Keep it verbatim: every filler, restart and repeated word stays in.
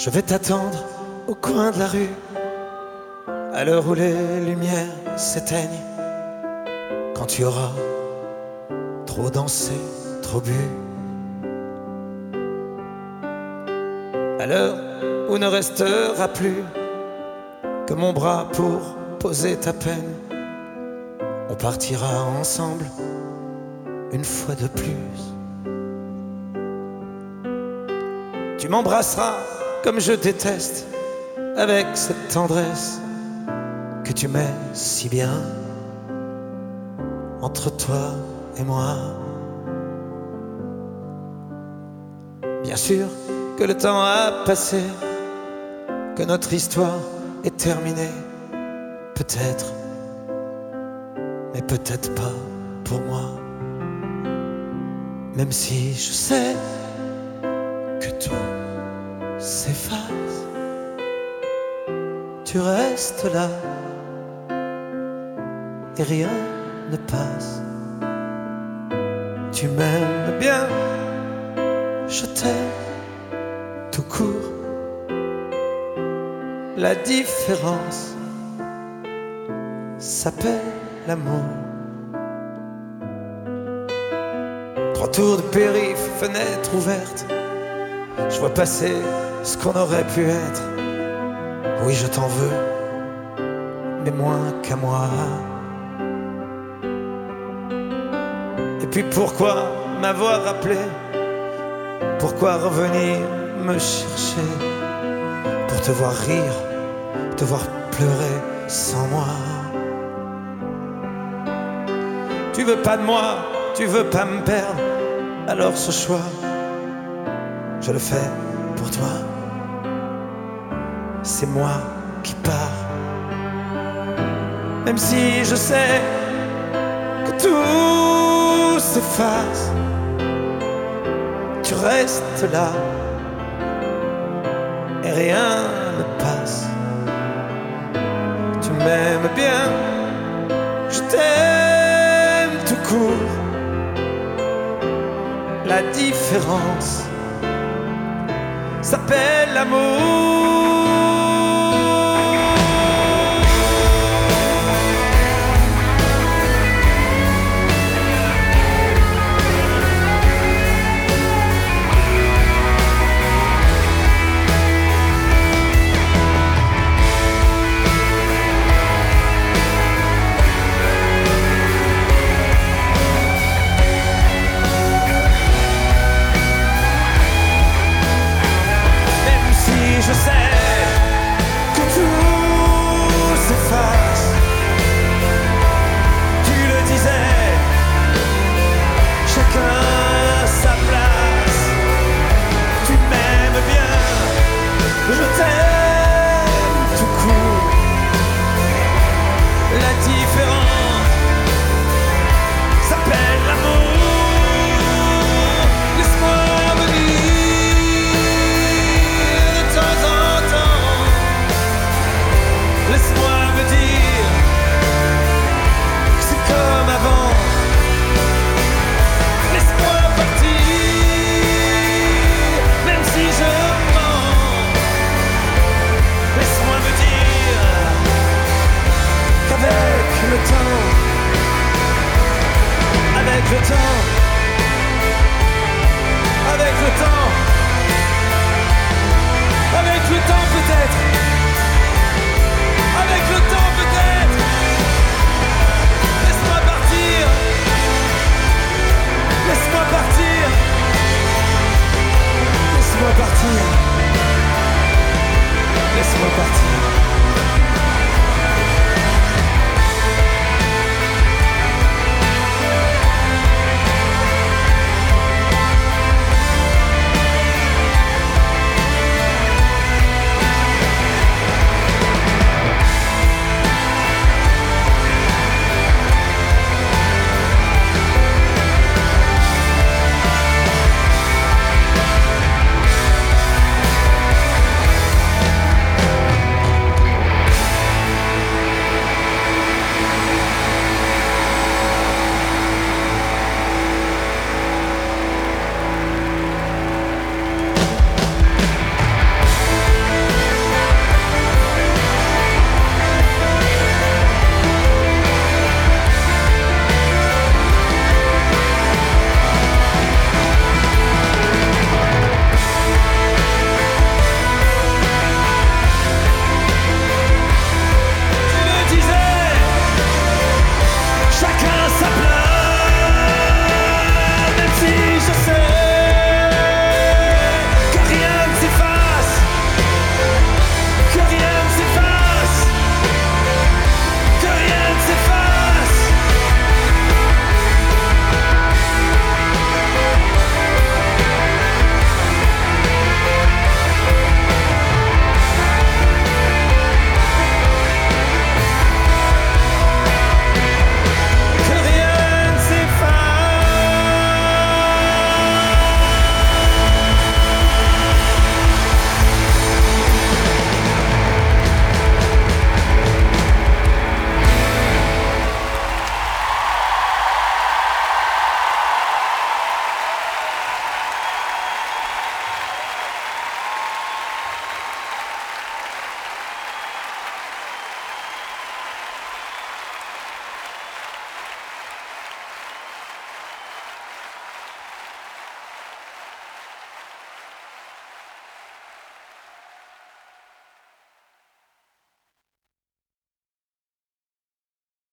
Je vais t'attendre au coin de la rue, à l'heure où les lumières s'éteignent, quand tu auras trop dansé, trop bu, à l'heure où ne restera plus que mon bras pour poser ta peine. On partira ensemble une fois de plus. Tu m'embrasseras comme je déteste, avec cette tendresse que tu mets si bien entre toi et moi. Bien sûr que le temps a passé, que notre histoire est terminée, peut-être, mais peut-être pas pour moi. Même si je sais que tout s'efface, tu restes là et rien ne passe. Tu m'aimes bien, je t'aime tout court. La différence s'appelle l'amour. Trois tours de périph', fenêtre ouverte, je vois passer ce qu'on aurait pu être. Oui, je t'en veux, mais moins qu'à moi. Et puis pourquoi m'avoir rappelé? Pourquoi revenir me chercher? Pour te voir rire, te voir pleurer sans moi. Tu veux pas de moi, tu veux pas me perdre, alors ce choix, je le fais pour toi. C'est moi qui pars, même si je sais que tout s'efface. Tu restes là et rien ne passe. Tu m'aimes bien, je t'aime tout court. La différence s'appelle l'amour.